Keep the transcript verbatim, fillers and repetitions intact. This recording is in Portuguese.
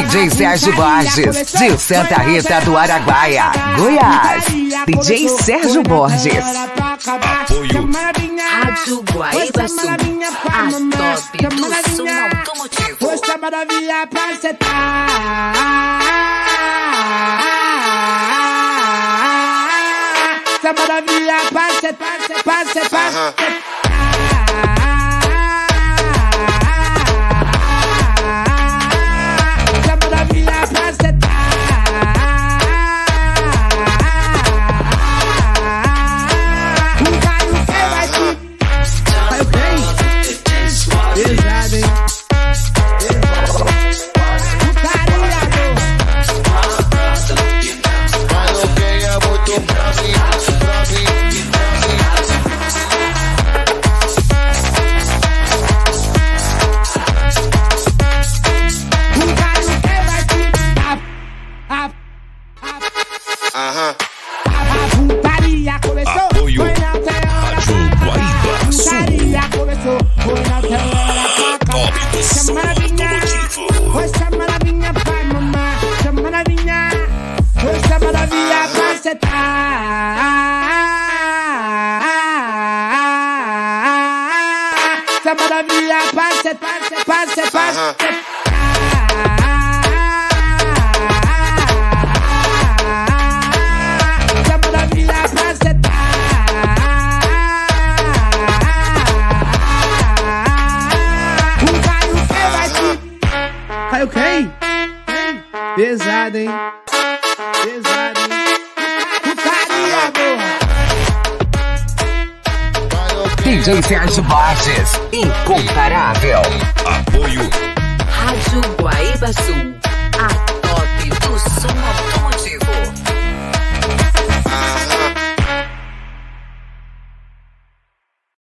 J Sérgio Borges, de Santa Rita do Araguaia, Goiás. D J Sérgio Borges. Apoio Rádio Guaíba Sul, a top do som automotivo. Poxa maravilha pra setar. Essa maravilha pra setar, pra setar. Essa maravilha pra setar. O Caio que vai te... Caio quem? Pesado, hein? Apoio Rádio Guaíba Sul. Top do som automotivo. Poxa maravilha pra mamar, poxa maravilha, poxa maravilha pra setar. Poxa maravilha pra setar, pra setar. Caio quem? Pesado, hein? Pesado, hein? Putaria, D J Sérgio Borges, incomparável. Apoio Rádio Guaíba Sul.